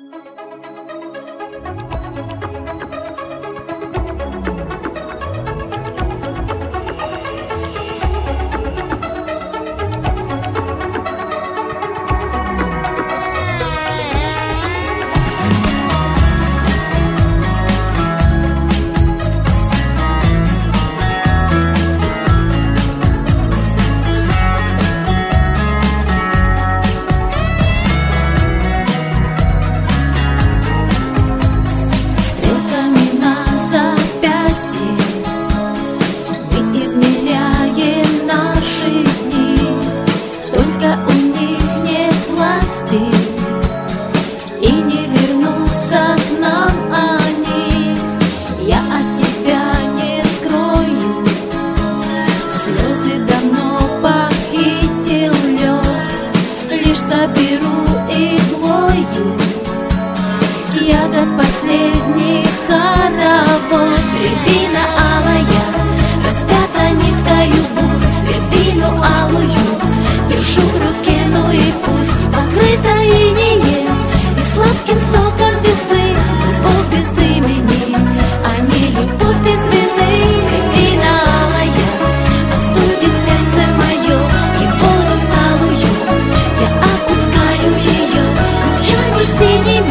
И не вернутся к нам они. Я от тебя не скрою, слезы давно похитил лед. Лишь соберу иглою ягод последних хоровод. Рябина алая, распята ниткою бус. Рябину алую держу в руке, ну и пусть покрыта инеем и сладким соком весны. Любовь без имени, а не любовь без вины. Рябина алая остудит сердце мое, и воду талую я опускаю ее ключами синими.